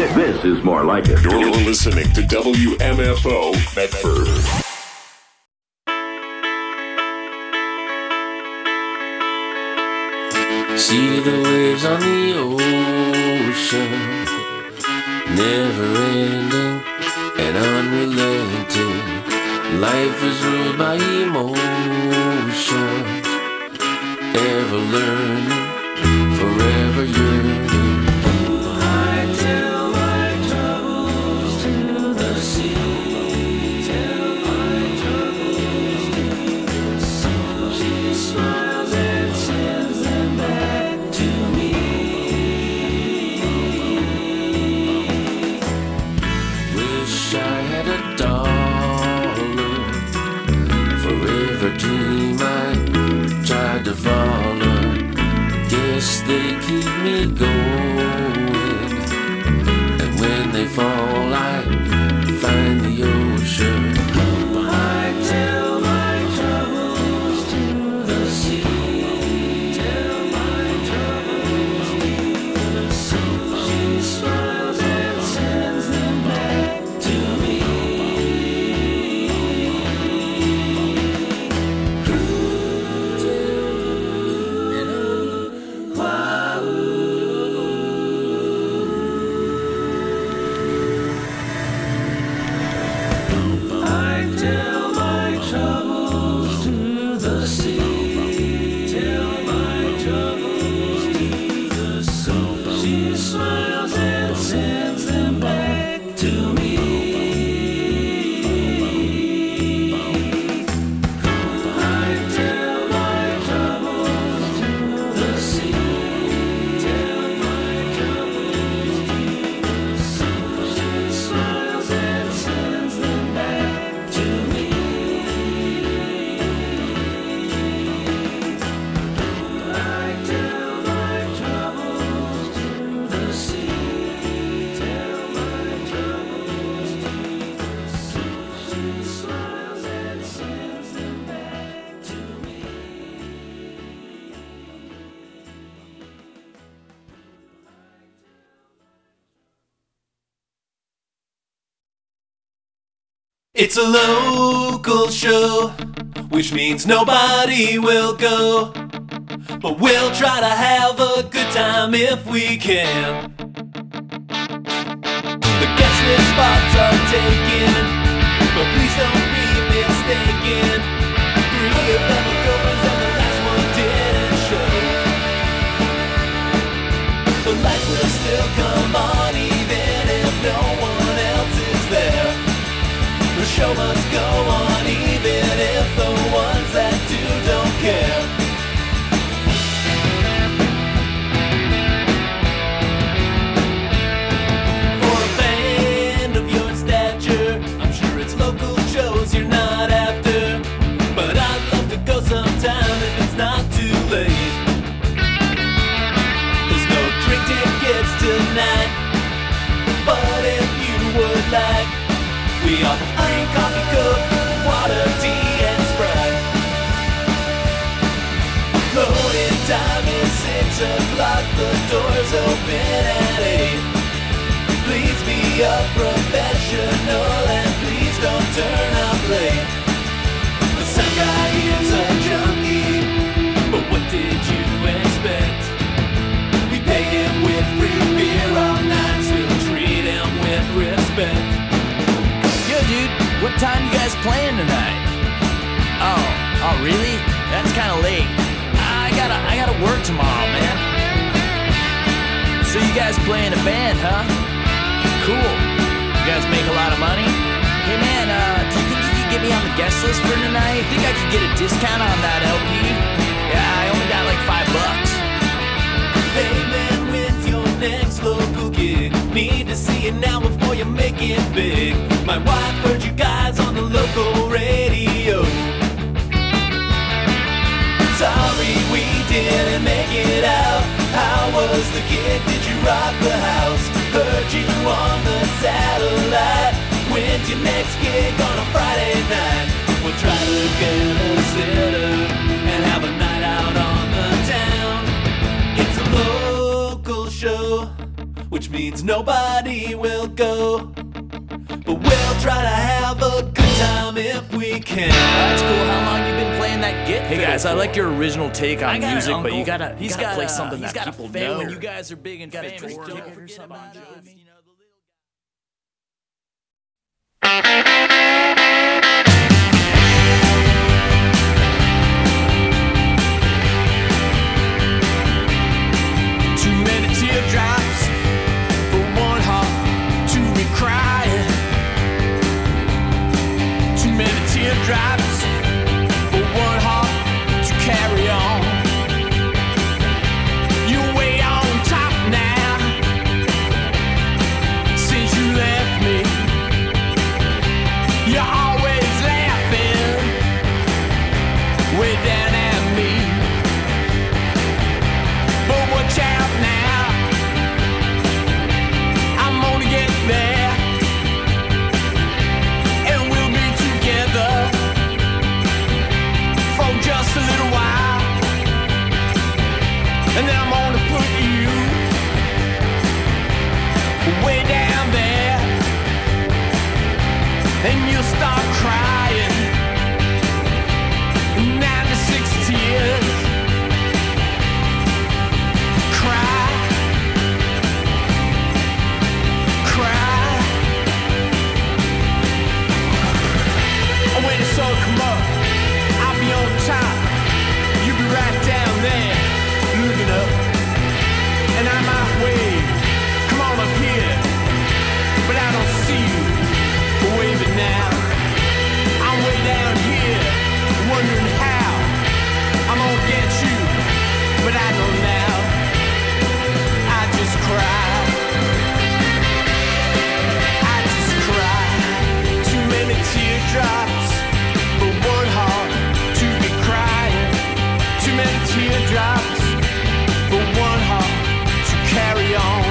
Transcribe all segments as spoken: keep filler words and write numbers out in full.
This is more like it. You're listening to W M F O Medford. See the waves on the ocean, never ending and unrelenting. Life is ruled by emotions, ever learning, forever yearning. I tell my troubles to the sea, tell my troubles to the sea. She smiles and sends them back to me. Wish I had a dollar, forever dream I tried to follow. Guess they keep me going, and when they fall I find the ocean. I tell my troubles to the sea, tell my troubles to the sea. She smiles and sends them back to me. It's a local show, which means nobody will go, but we'll try to have a good time if we can. The guest list spots are taken, but please don't be mistaken. Three of them are goers and the last one didn't show. The lights will still come on even if no one else is there. The show must go on even if the ones that do don't care. For a band of your stature, I'm sure it's local shows you're not after, but I'd love to go sometime if it's not too late. There's no drink tickets tonight, but if you would like, we offer free coffee, coke, water, tea, and Sprite. Loading time is six o'clock, the doors open at eight. Please be a professional and please don't turn up late. The sound guy is a junkie, but what did you expect? We pay him with free beer all night, still treat him with respect. Dude, what time you guys playing tonight? Oh, oh really? That's kind of late. I gotta, I gotta work tomorrow, man. So you guys play in a band, huh? Cool. You guys make a lot of money? Hey man, uh, do you think you could get me on the guest list for tonight? Think I could get a discount on that L P? Yeah, I only got like five bucks. Hey man, when's your next local gig? Need to see it now before you make it big. My wife heard you guys on the local radio. Sorry we didn't make it out. How was the gig? Did you rock the house? Heard you on the satellite. When's your next gig on a Friday night? We'll try to get a sitter and have a night out on the town. It's a local show, which means cause nobody will go. But we'll try to have a good time if we can. That's cool. How long you been playing that Get Hey Fit guys, I for? like your original take on I got an music, but you uncle. gotta, He's gotta got play a, something he's that got people a fan know. when you guys are big and Got a famous. tour Don't ticket or forget something, about Johnny? us, you know, the little Too many teardrops for one heart to be crying. Too many teardrops for one heart to carry on. You're way on top now since you left me. You're always laughing way down at me. But watch out now, I'm gonna get there, and we'll be together for just a little while. And then I'm gonna put you way down there, and you'll start crying, ninety-six tears. Cry, cry. When the sun come up, I'll be on top. You'll be right down there, looking up, and I might wave, come on up here, but I don't see you waving now. I'm way down here, wondering how I'm gonna get you, but I know now. I just cry. I just cry. Too many teardrops for one heart to be crying. Too many teardrops for one heart to carry on.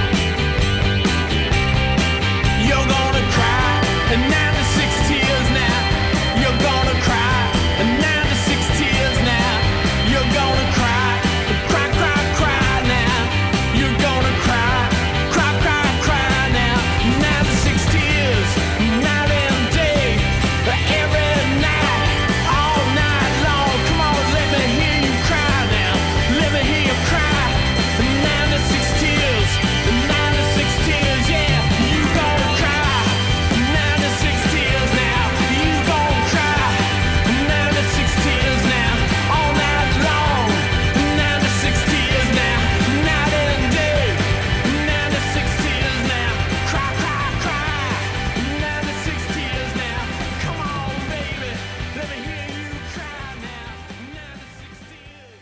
You're gonna cry and ninety-six tears now. You're gonna cry and ninety-six tears now. You're gonna cry, cry, cry, cry now. You're gonna cry, cry, cry, cry now. ninety-six tears, night and day, every night, all night long. Come on, let me hear you cry now. Let me hear you cry. ninety-six tears, ninety-six tears, yeah. You gonna cry, ninety-six tears now. You gonna cry, ninety-six tears now, all night long. ninety-six tears now, night and day. ninety-six tears now, cry, cry, cry. ninety-six tears now. Come on, baby, let me hear you cry now. ninety-six tears.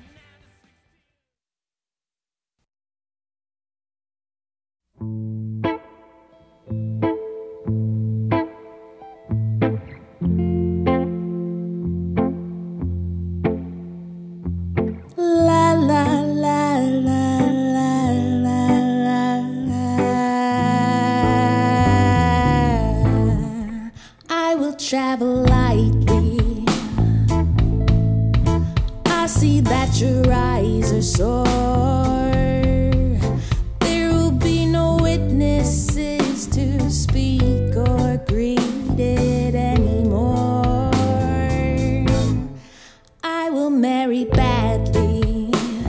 La la la la la la la. I will travel lightly. I see that your eyes are sore. There will be no witnesses to speak or greet it anymore. I will marry badly.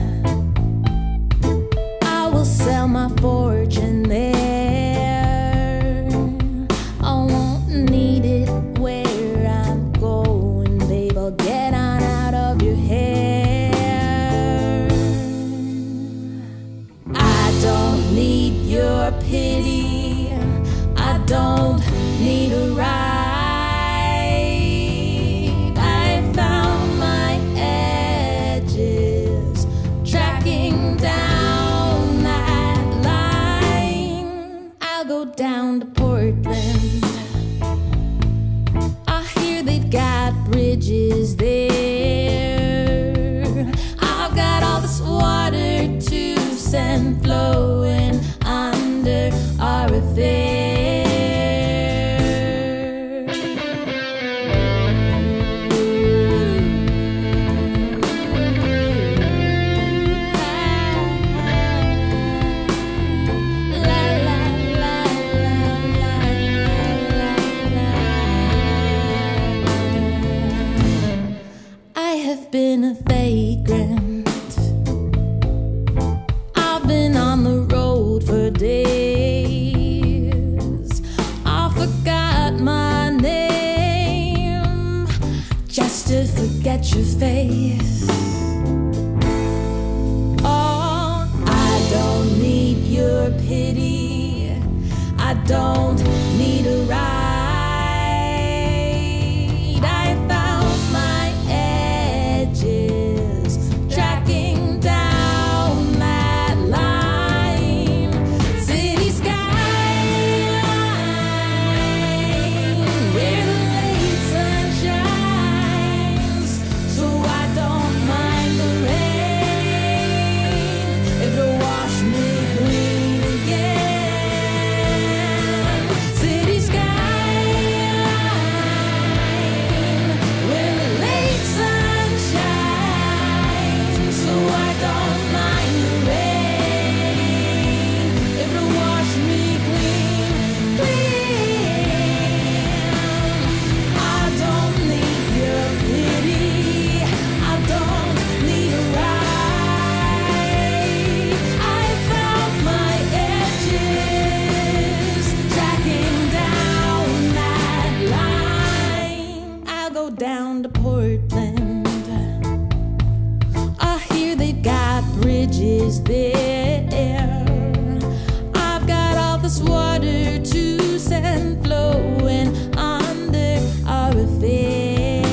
I will sell my fortune there. I won't need it where I'm going, babe. I'll get on out of your hair. I don't need your pity. I don't need a ride. I found my edges, tracking down that line. I'll go down to Portland. I hear they've got bridges there. I've got all this water to send flowing under our affair. is there. I've got all this water to send flowing under our affair.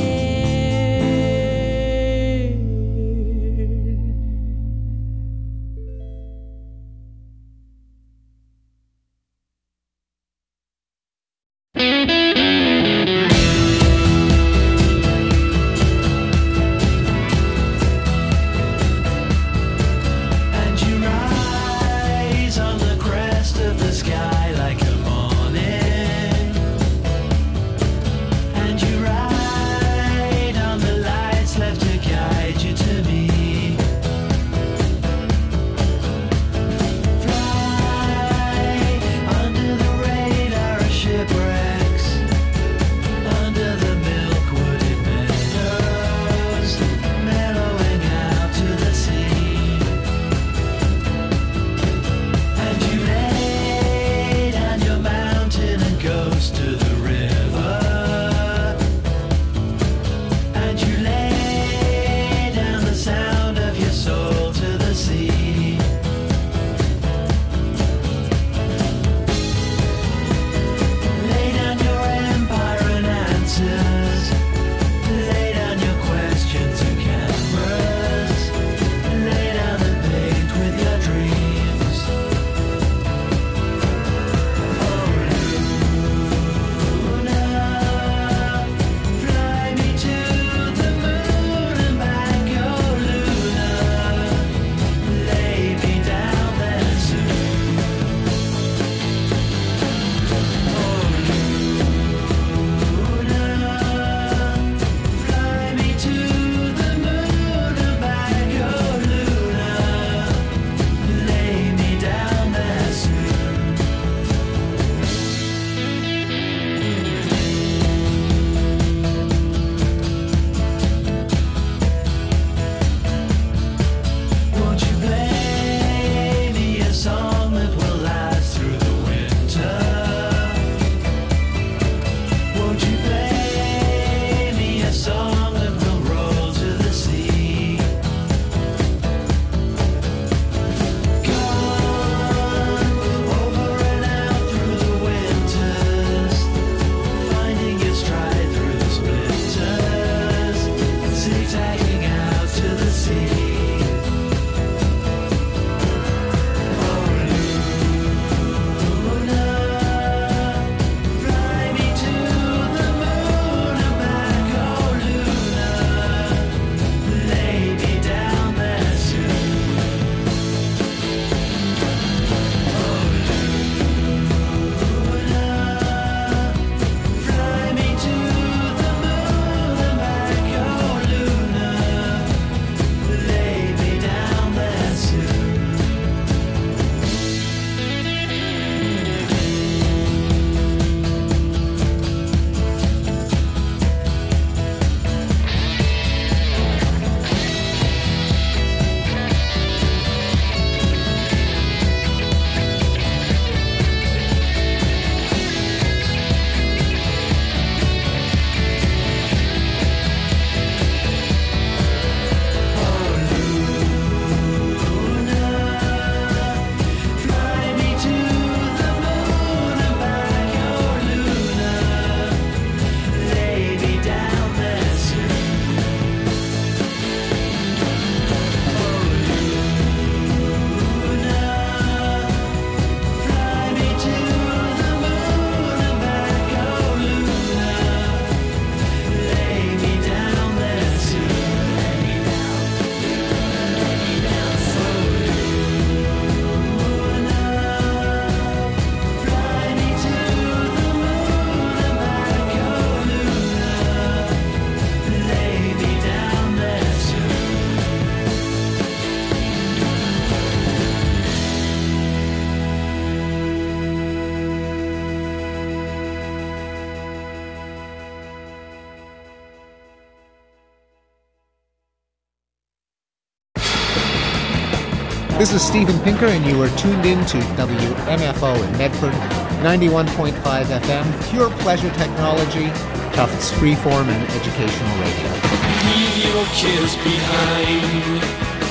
This is Steven Pinker, and you are tuned in to W M F O in Medford, ninety-one point five F M, pure pleasure technology, Tufts freeform and educational radio. Leave your kids behind.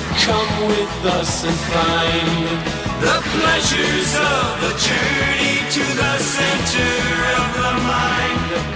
Come with us and find the pleasures of the journey to the center of the mind.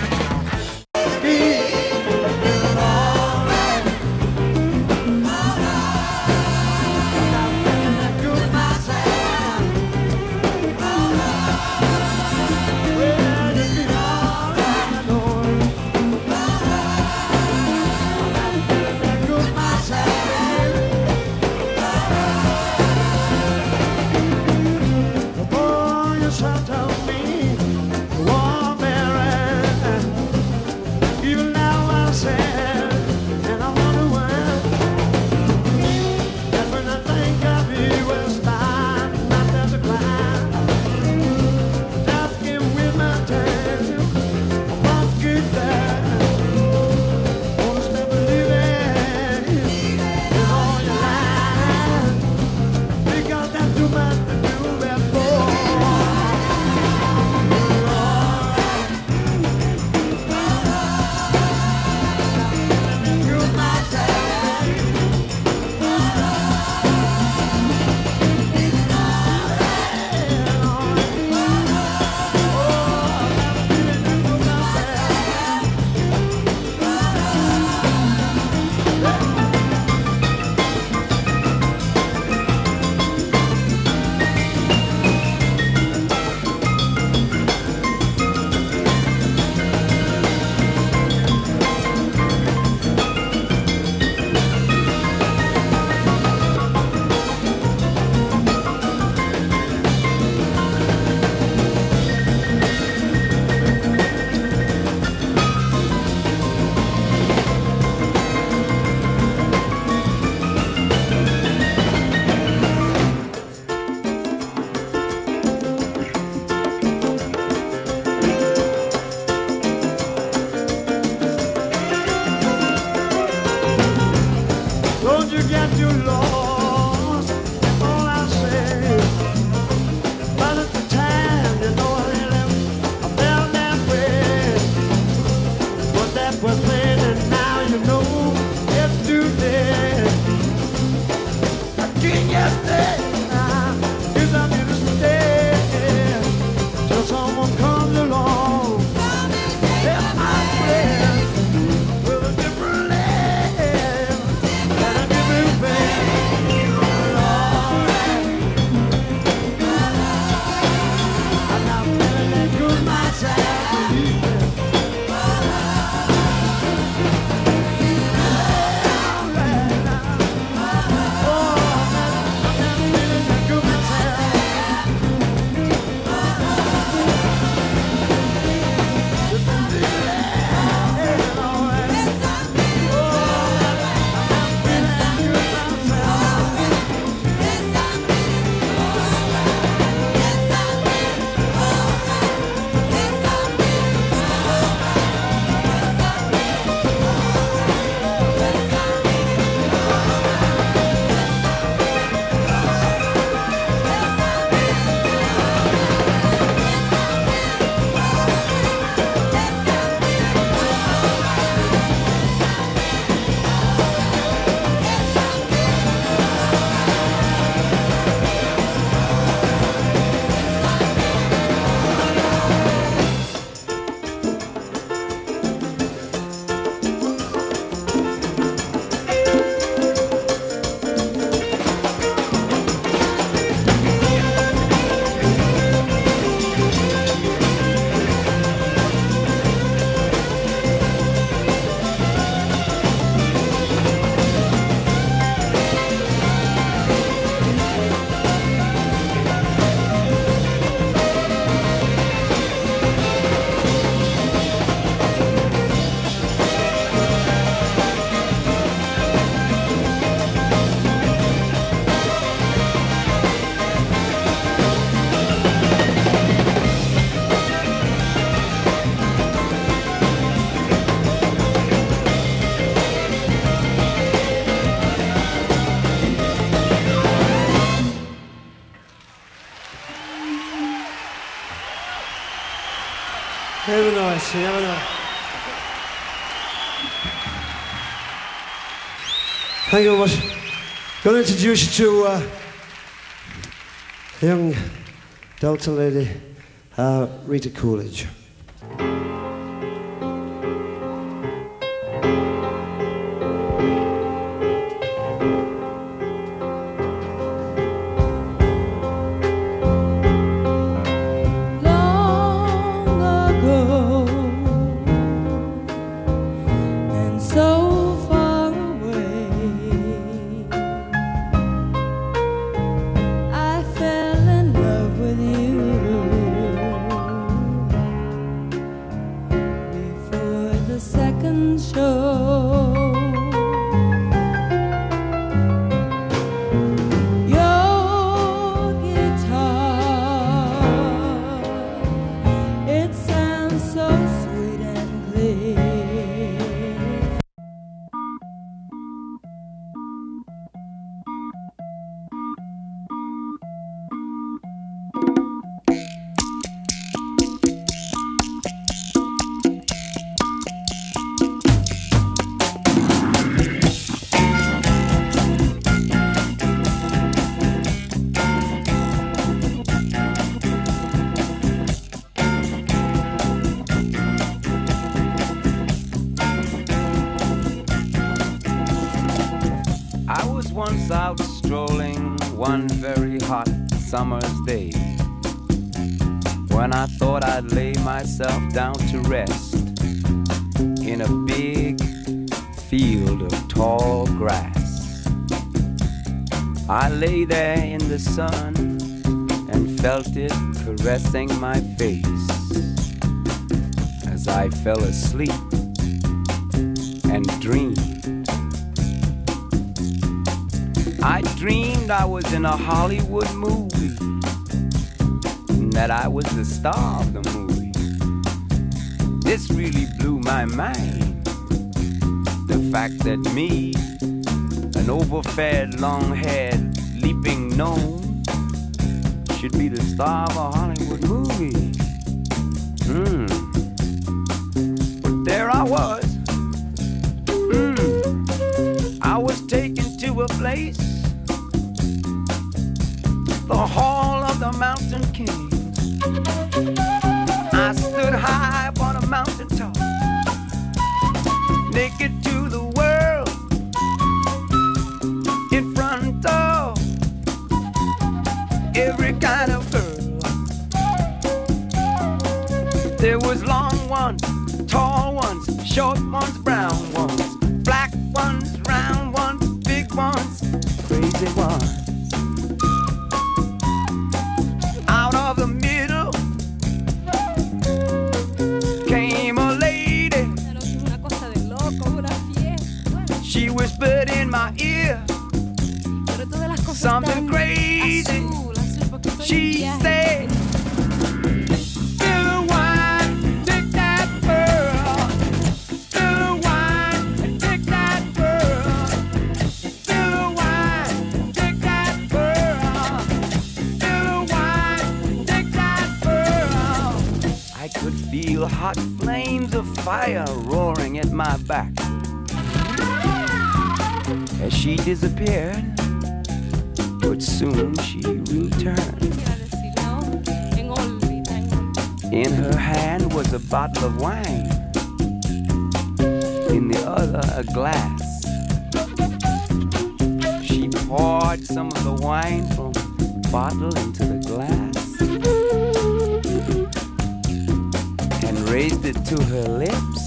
Never nice, you never know. Thank you very much. Going to introduce you to uh, a young Delta lady, uh, Rita Coolidge. Summer's day, when I thought I'd lay myself down to rest in a big field of tall grass. I lay there in the sun and felt it caressing my face as I fell asleep and dreamed. I dreamed I was in a Hollywood movie, and that I was the star of the movie. This really blew my mind, the fact that me, an overfed, long-haired, leaping gnome, should be the star of a Hollywood movie. Hmm. But there I was. Hmm. I was taken to a place, the Hall of the Mountain King. I stood high upon a mountain top, naked to the world, in front of every kind of girl. There was long ones, tall ones, short ones, brown ones, black ones, round ones, big ones, crazy ones. Out of the middle came a lady. She whispered in my ear something crazy. She said, "Spill the wine, take that pearl. Spill the wine and take that pearl. Spill the wine, take that pearl. Spill the wine, take that pearl." I could feel hot flames of fire roaring at my back as she disappeared, but soon she returned. In her hand was a bottle of wine, in the other a glass. She poured some of the wine from the bottle into the glass and raised it to her lips.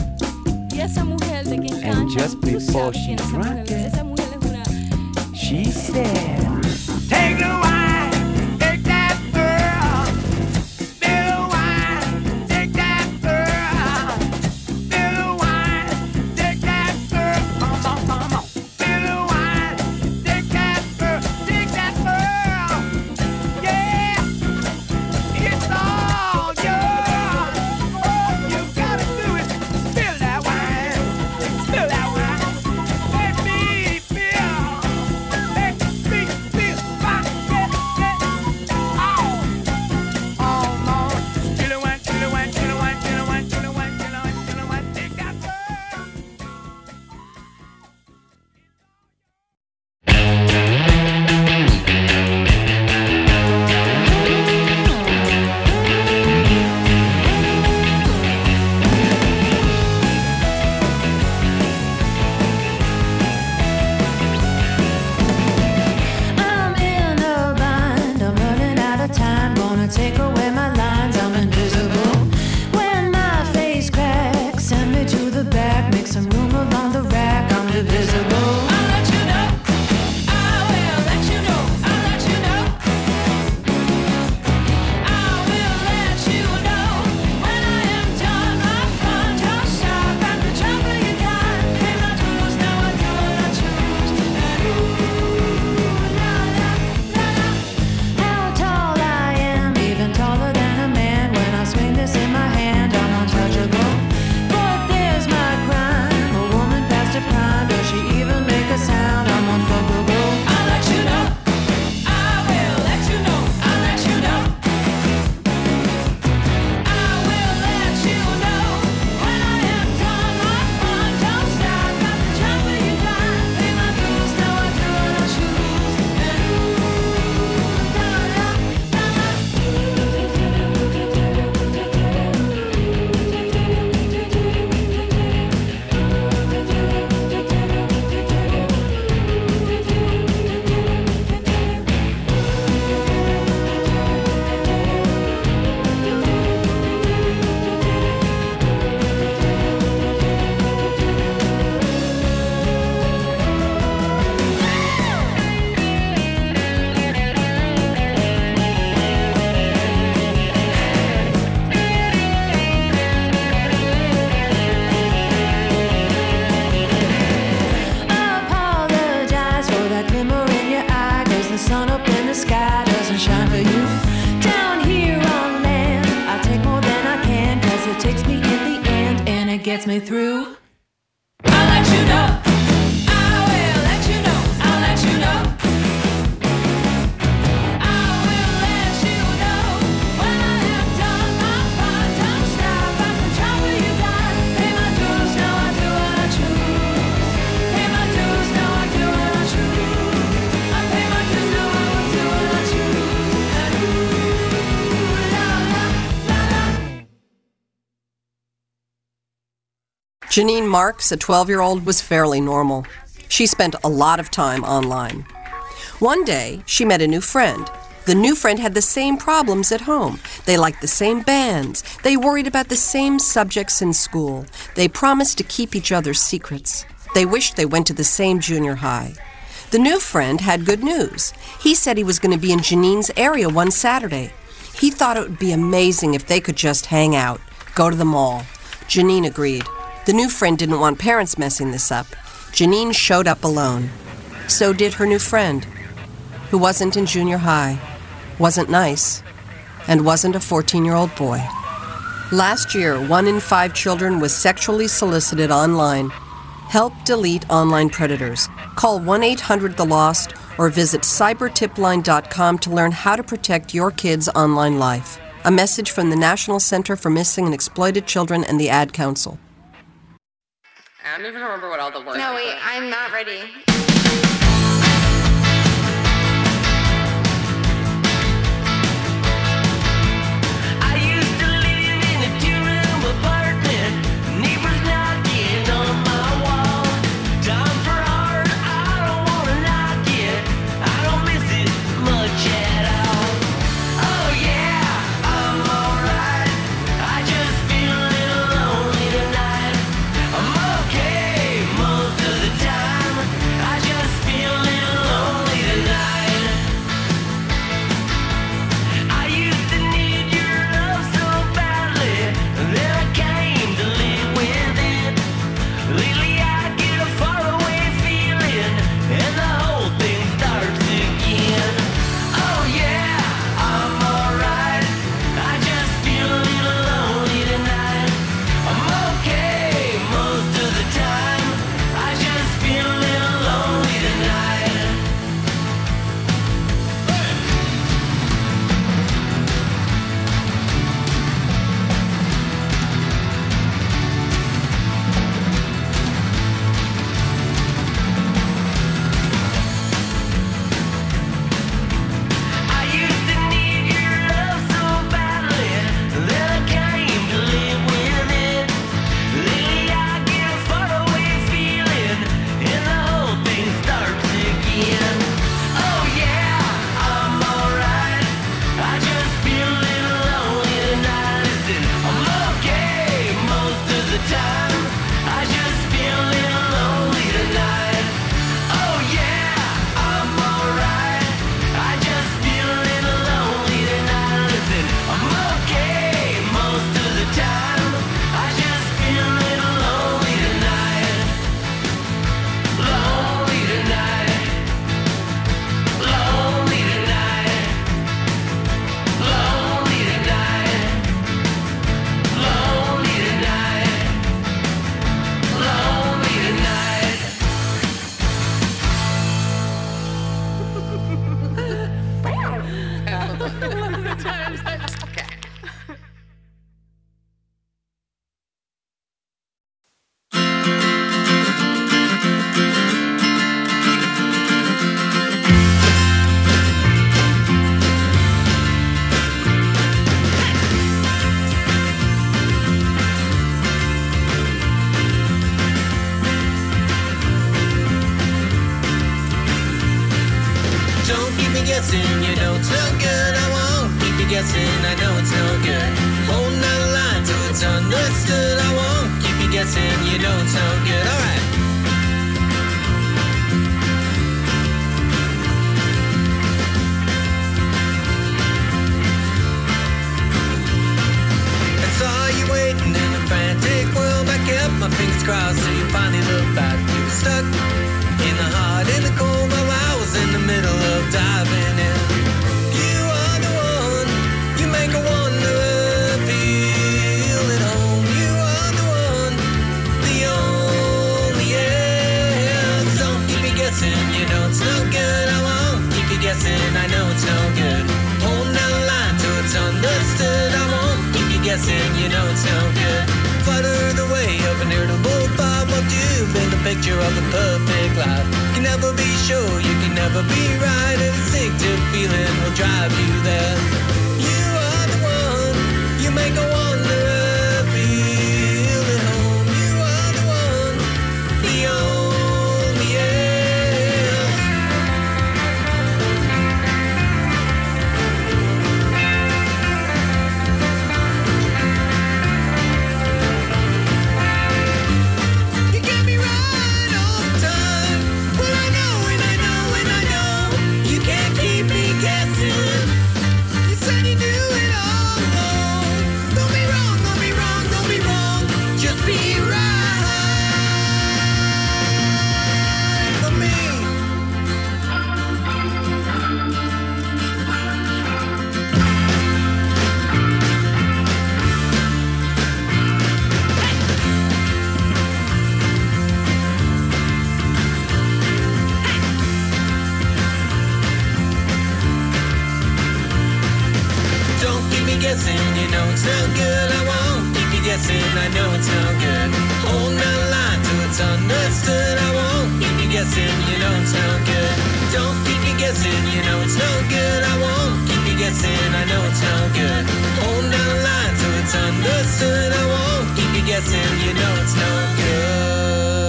And just before she drank it, she said, "Take the wine, take that pearl. Spill the wine, take that pearl. Spill the wine, take that pearl. Come on, come on. Spill the wine, take that pearl, take that pearl. Yeah, it's all yours. All you gotta do is spill that wine, spill that wine. Let me feel, let me the sun up in the sky doesn't shine for you. Down here on land, I take more than I can, cause it takes me in the end and it gets me through. I'll let you know. I will let you know. I'll let you know. I will let you know. When I have done my part, don't stop at the trouble you done. Pay my dues, now I do what I choose. Pay my dues, now I do what I choose. I pay my dues, now I will do what I choose. And ooh, la la la la. Janine Marks, a twelve-year-old, was fairly normal. She spent a lot of time online. One day, she met a new friend. The new friend had the same problems at home. They liked the same bands. They worried about the same subjects in school. They promised to keep each other's secrets. They wished they went to the same junior high. The new friend had good news. He said he was going to be in Janine's area one Saturday. He thought it would be amazing if they could just hang out, go to the mall. Janine agreed. The new friend didn't want parents messing this up. Janine showed up alone. So did her new friend, who wasn't in junior high, wasn't nice, and wasn't a fourteen-year-old boy. Last year, one in five children was sexually solicited online. Help delete online predators. Call one eight hundred the lost or visit cyber tip line dot com to learn how to protect your kids' online life. A message from the National Center for Missing and Exploited Children and the Ad Council. I don't even remember what all the words No, were. wait, I'm not ready. I used to live in a two-room apartment. Neighbors knocking on my wall. Time for art, I don't wanna knock it. I don't miss it much at all. Oh yeah, I'm alright. I just feel a little lonely tonight. I'm okay most of the time. I just feel a little lonely tonight. I used to need your love so badly, then I came to live with it. Lately I get a faraway feeling, and the whole thing starts again. Oh yeah, I'm alright. I just feel a little lonely tonight. I'm okay most of the time. I just feel a little lonely tonight. I used to need your love so badly, then I came to live with it. Lately I get a faraway feeling, and the whole thing starts again. Oh yeah, I'm alright. I just feel a little lonely tonight. Listen, I'm okay most of the time. I just feel a little lonely tonight. Oh yeah, I'm alright. I just feel a little lonely tonight. Listen, I'm okay most of the time. I just feel a little lonely tonight. Lonely tonight. Lonely tonight. Lonely tonight. Lonely tonight. Lonely tonight. Okay. Don't keep me guessing, you know it's no good. I won't keep you guessing, I know it's no good. Holding on the line till it's understood. I won't keep you guessing, you know it's no good. Alright. I saw you waiting in a frantic world. I kept my fingers crossed till you finally looked back. You were stuck in the heart, in the cold, while I was in the middle of diving guessing, you know it's no good. Flutter the way of an irritable thought. Won't you paint the picture of the perfect life? Can never be sure, you can never be right. An instinctive feeling will drive you there. You are the one, you make a wanderer feel at home. You are the one, the only else. You get me right all the time. Well, I know and I know and I know you can't keep me guessing. You said you knew it all along. Don't be wrong, don't be wrong, don't be wrong. Just be right for me. Don't keep me guessing, you know it's no good. I won't keep you guessing, I know it's no good. Hold my line till it's understood. I won't keep you guessing, you know it's no good. Don't keep me guessing, you know it's no good. I won't keep you guessing, I know it's no good. Hold my line till it's understood. I won't keep you guessing, you know it's no good.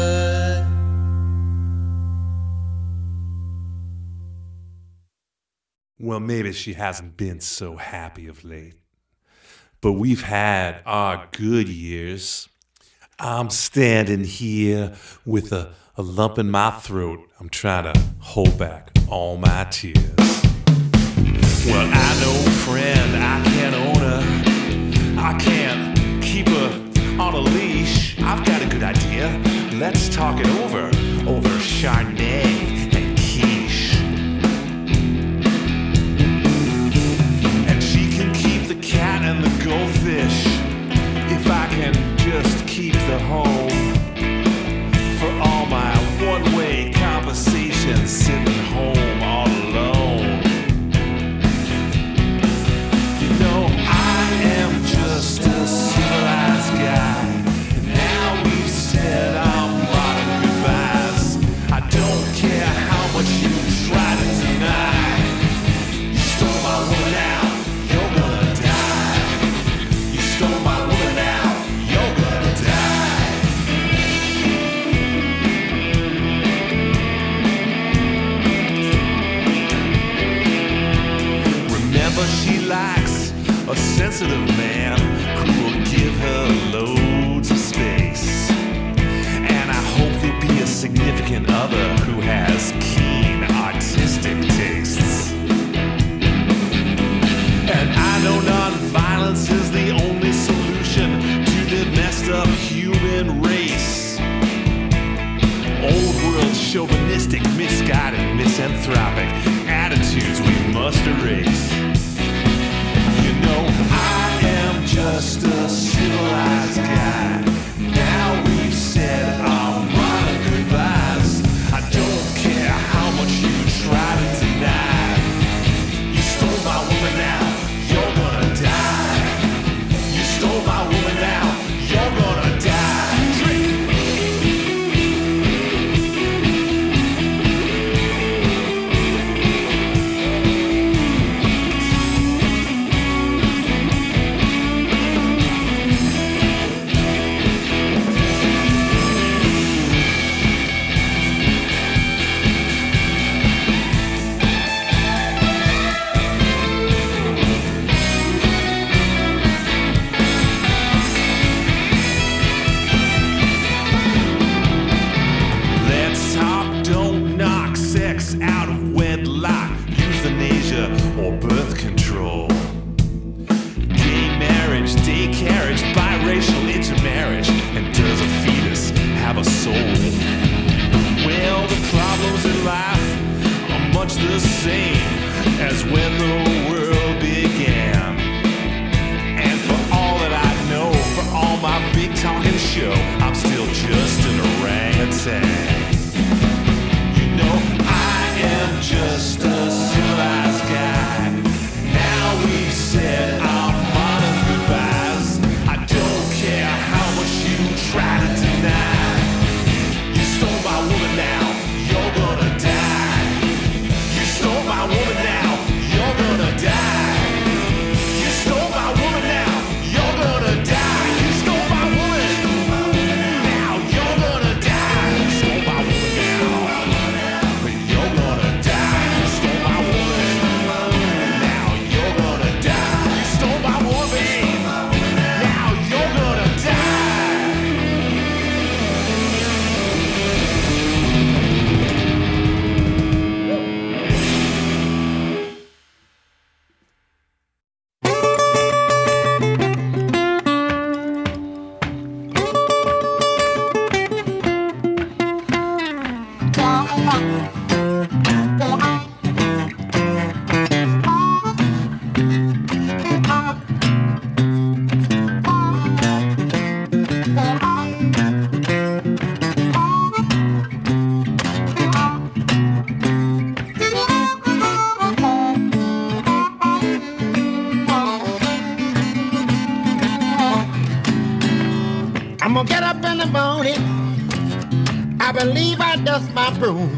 Well, maybe she hasn't been so happy of late. But we've had our good years. I'm standing here with a, a lump in my throat. I'm trying to hold back all my tears. Well, I know, friend, I can't own her. I can't keep her on a leash. I've got a good idea. Let's talk it over, over Chardonnay and quiche. And she can keep the cat and the goldfish if I can just keep the home. For all my one-way conversations sitting home all alone. You know, I am just a civilized guy. And now we've said our modern goodbyes. I don't care how much you try to deny. You stole my woman out, you're gonna die. You stole my woman out, you're gonna die. Remember, she likes a sensitive man who will give her loads of space. And I hope you'll be a significant other who has keen artistic tastes. And I know nonviolence is the only solution to the messed up human race. Old world chauvinistic, misguided, misanthropic attitudes we must erase. You know, I am just a civilized guy. Now we've said our modern goodbyes. I don't care how much you try to deny. You stole my woman now, you're gonna die. You stole my woman now, you're gonna die. Drink. Let's talk, don't knock, sex out of wedlock, euthanasia or birth control. Gay marriage, day carriage, biracial intermarriage, and does a fetus have a soul? Well, the problems in life are much the same as when the world began. And for all that I know, for all my big talking show, I'm still just an orangutan. You know, I am just a civilized guy. Now we've said our modern goodbyes. dust my broom.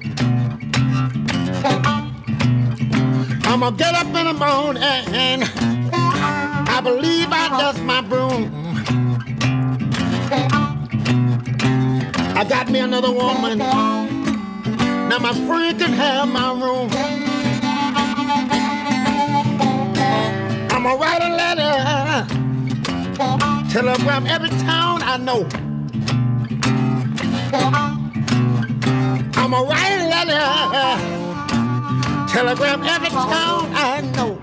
I'm gonna get up in the morning and I believe I dust my broom. I got me another woman. Now my friend can have my room. I'm gonna write a letter, telegram every town I know. I'm gonna write a letter, telegram every town I know.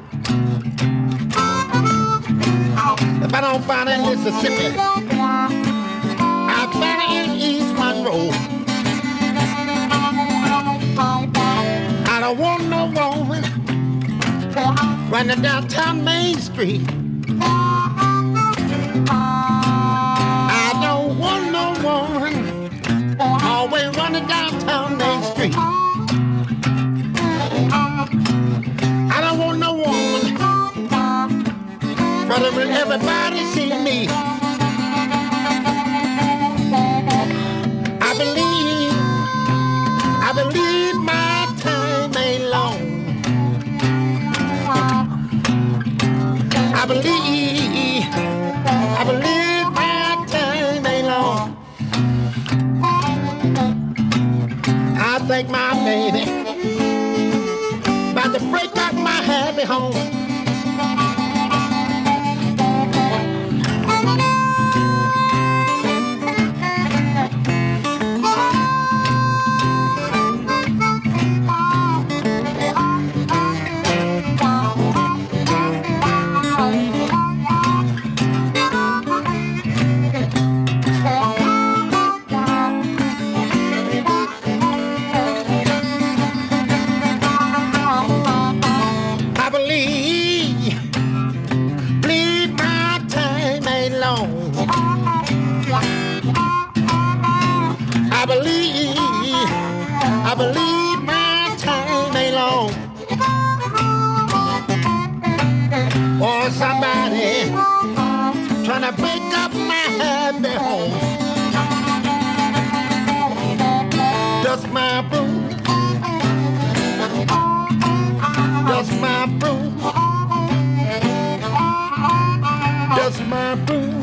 If I don't find it in Mississippi, I'll find it in East Monroe. I don't want no woman running downtown Main Street. I don't want no woman always running downtown Main Street. I don't want no woman running when everybody see me. I believe, I believe my time ain't long. I believe, I believe my time ain't long. I think my baby about to break up my happy home. I believe, I believe my time ain't long. Or somebody trying to break up my happy home. Dust my broom, dust my broom, dust my broom,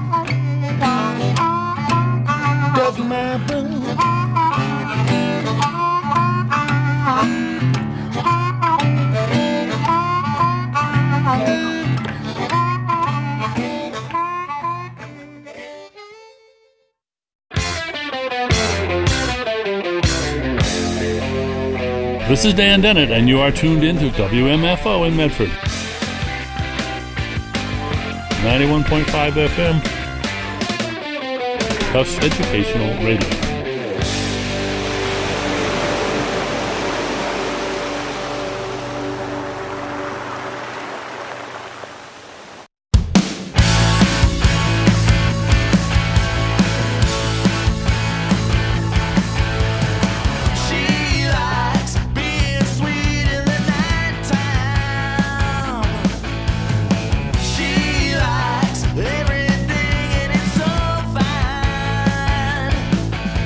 dust my broom. This is Dan Dennett, and you are tuned in to W M F O in Medford. ninety-one point five F M, Tufts Educational Radio. Everything and it's so fine.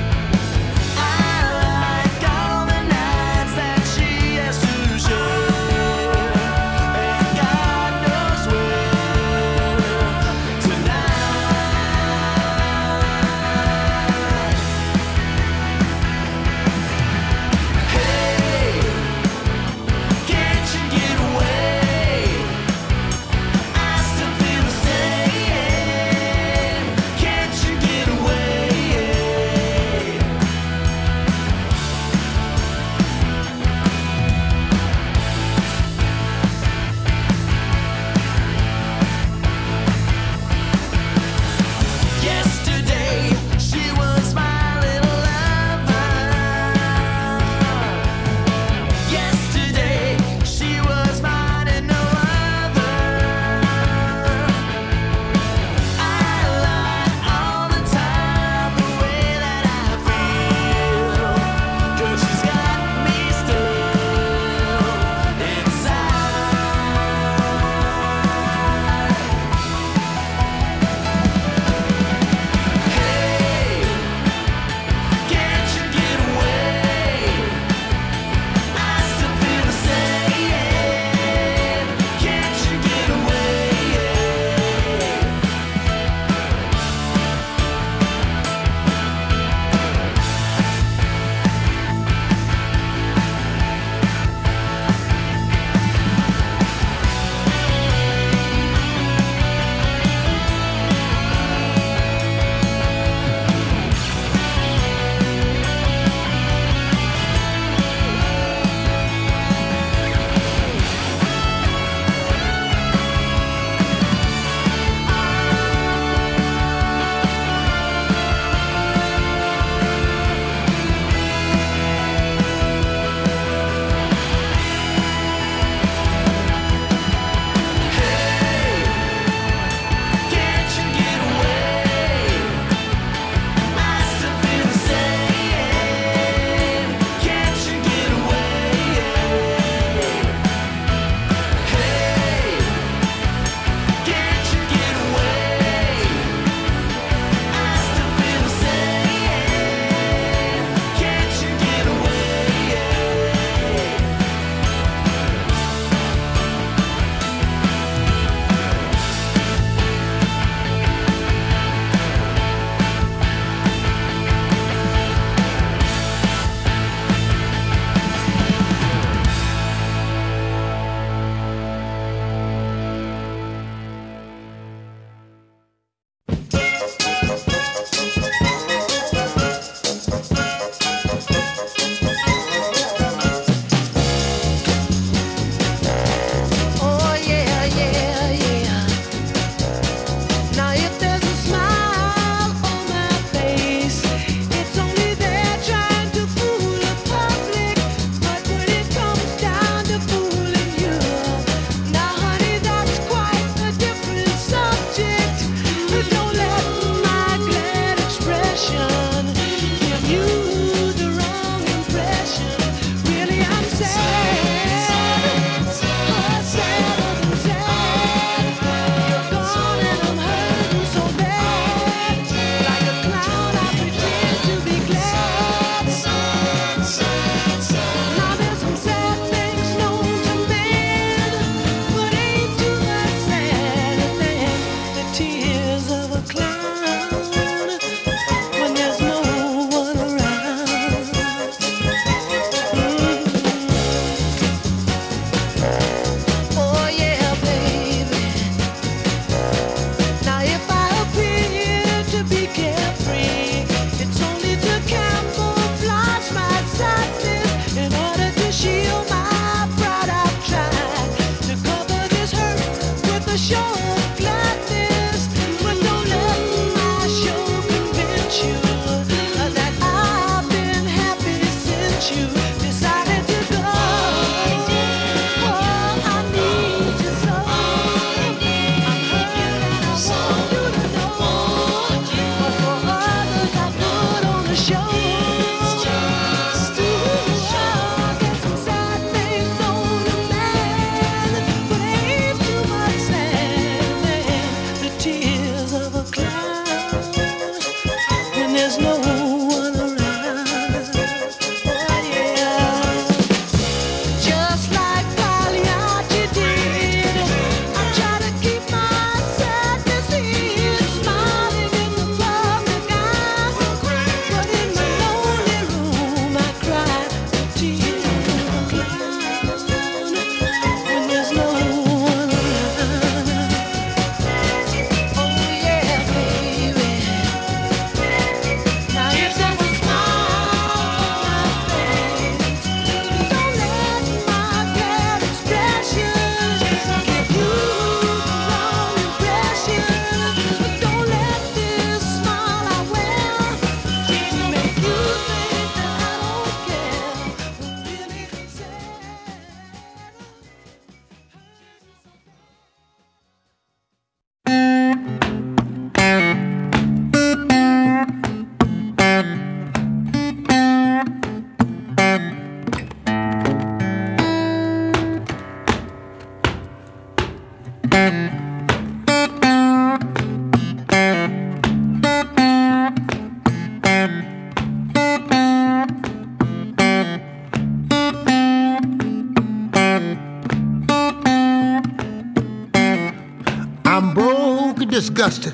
disgusted,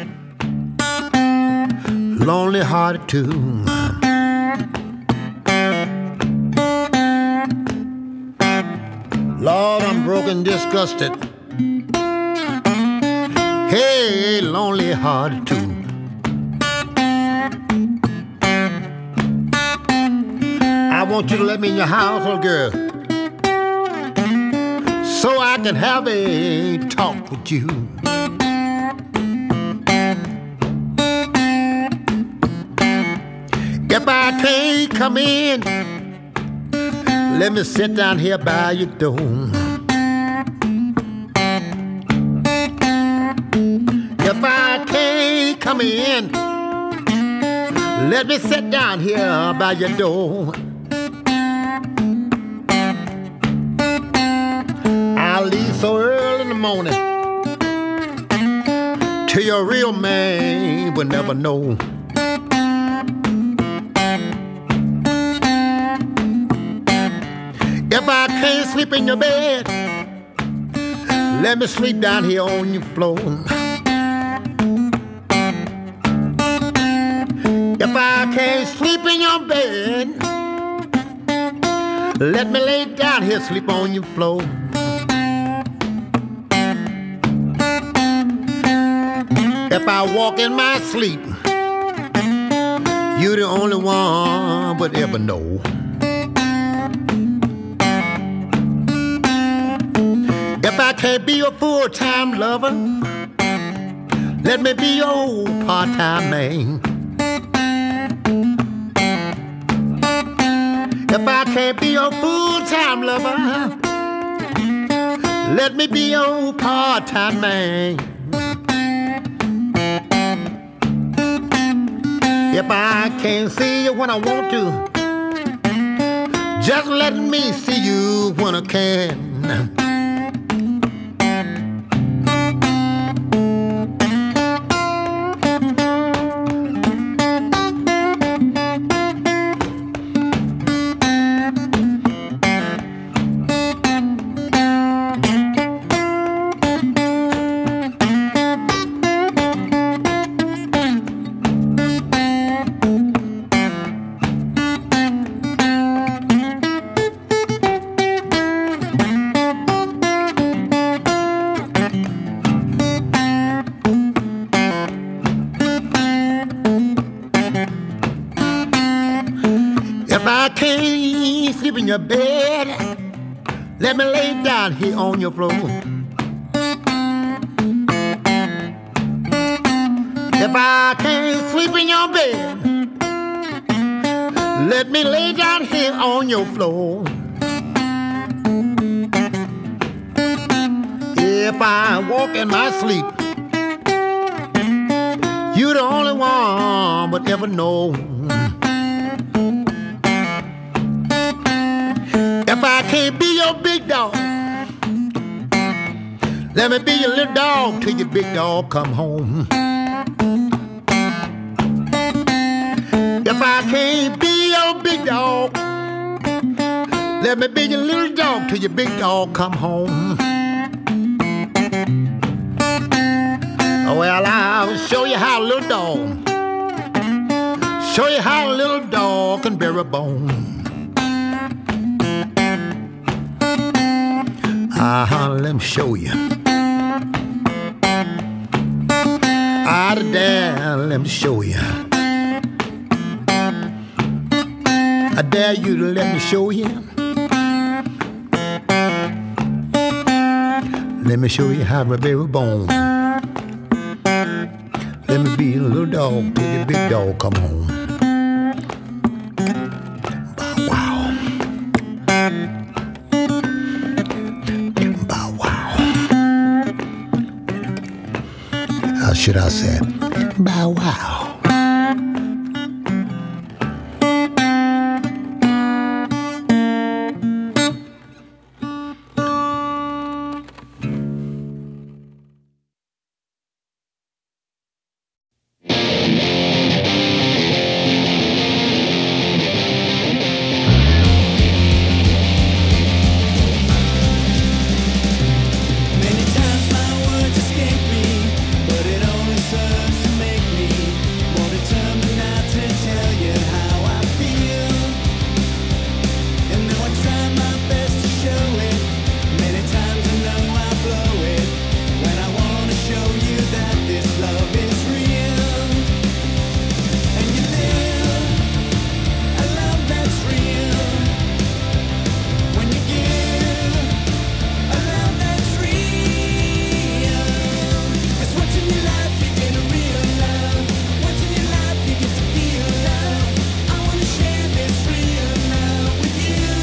lonely hearted too. Lord, I'm broken, disgusted. Hey, lonely hearted too. I want you to let me in your house, little girl, so I can have a talk with you. If I can't come in, let me sit down here by your door. If I can't come in, let me sit down here by your door. I'll leave so early in the morning till your real man will never know. If I can't sleep in your bed, let me sleep down here on your floor. If I can't sleep in your bed, let me lay down here, sleep on your floor. If I walk in my sleep, you're the only one would ever know. If I can't be your full-time lover, let me be your part-time man. If I can't be your full-time lover, let me be your part-time man. If I can't see you when I want to, just let me see you when I can. If I can't sleep in your bed, let me lay down here on your floor. If I can't sleep in your bed, let me lay down here on your floor. If I walk in my sleep, you're the only one would ever know. If I can't be your big dog, let me be your little dog till your big dog come home. If I can't be your big dog, let me be your little dog till your big dog come home. Well, I'll show you how a little dog, show you how a little dog can bear a bone. Uh-huh, let me show you. Out of there, let me show you. I dare you to let me show you. Let me show you how to bear a bone. Let me be a little dog till the big dog come home. How should I say it? Bow wow. Many times my words escape me, but it Many times I know I blow it when I wanna show you that this love is real. And you live a love that's real. When you give a love that's real. 'Cause once in your life you get a real love. Once in your life you get to feel love. I wanna share this real love with you.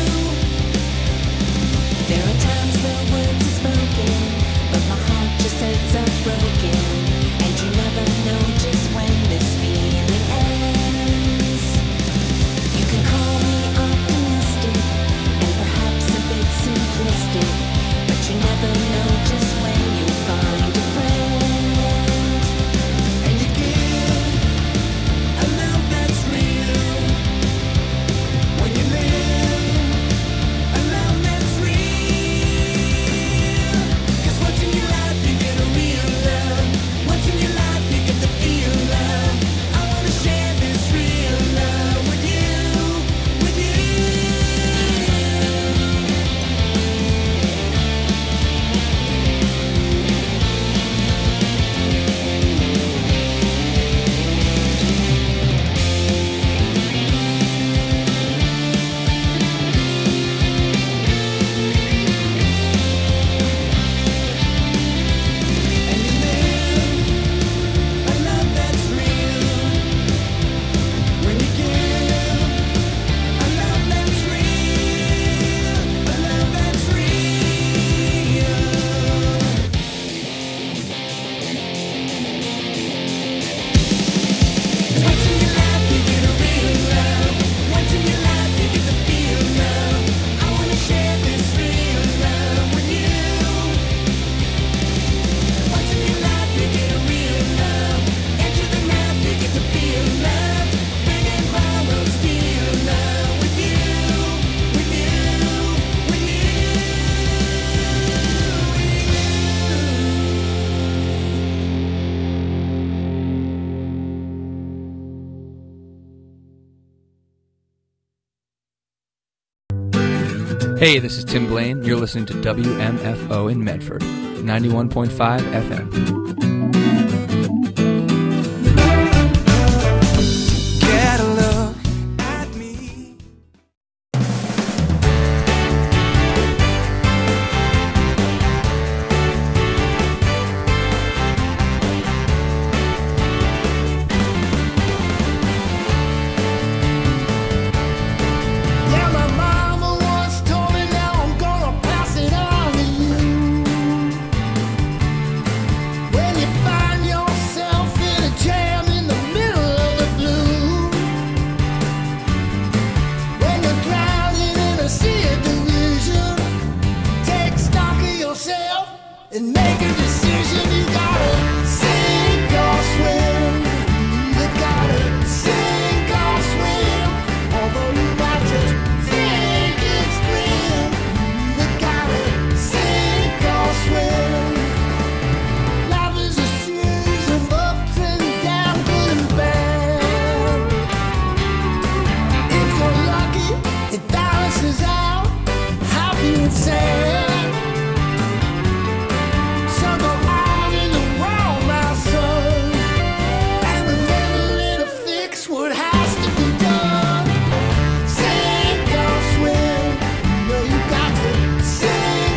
There are times the words are spoken, but my heart just ends up broken. And you never know just when this feeling ends. You can call me optimistic and perhaps a bit simplistic, but you never know just when you'll find a friend. And you give a love that's real. When you live a love that's real. 'Cause once in your life you get a real love. Once in your life you get to feel love. I wanna share this real love with you, with you. And you live a love that's real. When you give a love that's real, a love that's real. Once in your life you get a real love. Once in your life you get to feel love. I wanna share this real love with you. Once in your life you get a real love. Enter the map you get to feel love. Big and follow still love with you, with you, with you, with you. Hey, this is Tim Blaine. You're listening to W M F O in Medford, ninety-one point five F M.